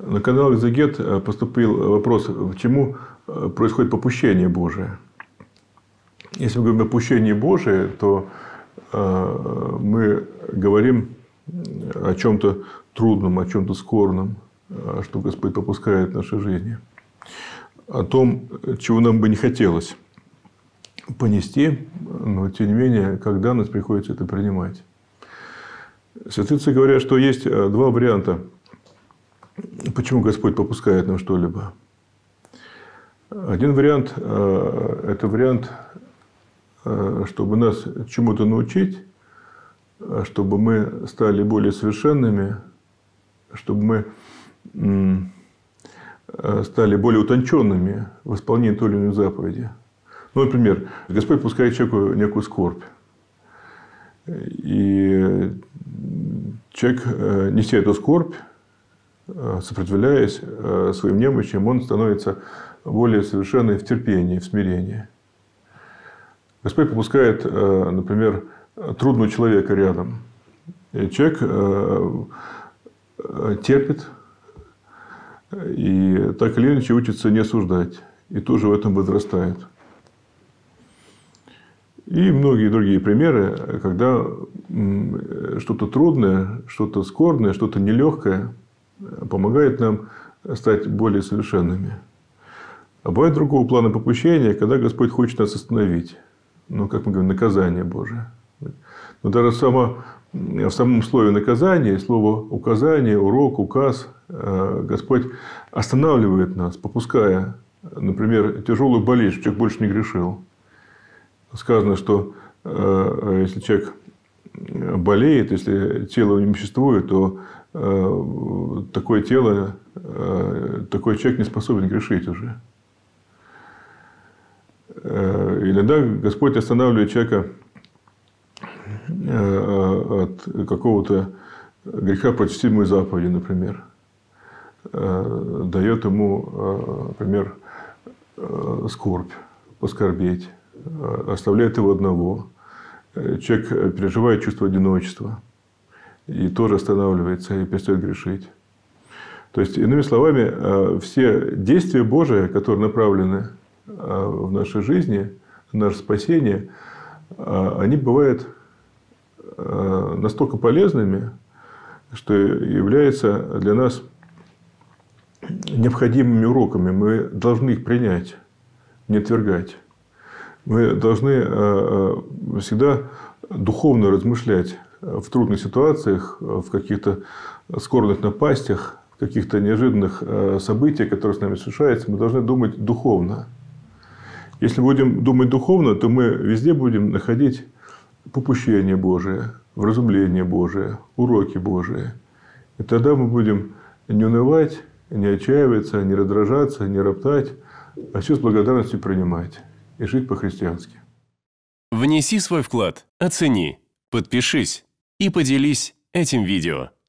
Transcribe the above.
На канал «Экзегет» поступил вопрос, почему происходит попущение Божие. Если мы говорим о попущении Божие, то мы говорим о чем-то трудном, о чем-то скорбном, что Господь попускает в нашей жизни. О том, чего нам бы не хотелось понести, но тем не менее, когда нас приходится это принимать. Святые отцы говорят, что есть два варианта, почему Господь попускает нам что-либо. Один вариант – это вариант, чтобы нас чему-то научить, чтобы мы стали более совершенными, чтобы мы стали более утонченными в исполнении той или иной заповеди. Ну, например, Господь пускает человеку некую скорбь. И человек, неся эту скорбь, сопротивляясь своим немощам, он становится более совершенным в терпении, в смирении. Господь попускает, например, трудного человека рядом. И человек терпит и так или иначе учится не осуждать. И тоже в этом возрастает. И многие другие примеры, когда что-то трудное, что-то скорбное, что-то нелегкое помогает нам стать более совершенными. А бывает другого плана попущения, когда Господь хочет нас остановить. Ну, как мы говорим, наказание Божие. Но даже в самом слове наказание, слово указание, урок, указ, Господь останавливает нас, попуская, например, тяжелую болезнь, чтобы человек больше не грешил. Сказано, что если человек болеет, если тело не существует, то такое тело, такой человек не способен грешить уже. Иногда Господь останавливает человека от какого-то греха против седьмой заповеди, например. Дает ему, например, скорбь, поскорбеть. Оставляет его одного. Человек переживает чувство одиночества. И тоже останавливается и перестает грешить. То есть, иными словами, все действия Божии, которые направлены в нашей жизни, наше спасение, они бывают настолько полезными, что являются для нас необходимыми уроками. Мы должны их принять, не отвергать. Мы должны всегда духовно размышлять в трудных ситуациях, в каких-то скорбных напастях, в каких-то неожиданных событиях, которые с нами совершаются. Мы должны думать духовно. Если будем думать духовно, то мы везде будем находить попущение Божие, вразумление Божие, уроки Божии. И тогда мы будем не унывать, не отчаиваться, не раздражаться, не роптать, а все с благодарностью принимать и жить по-христиански. Внеси свой вклад, оцени, подпишись и поделись этим видео.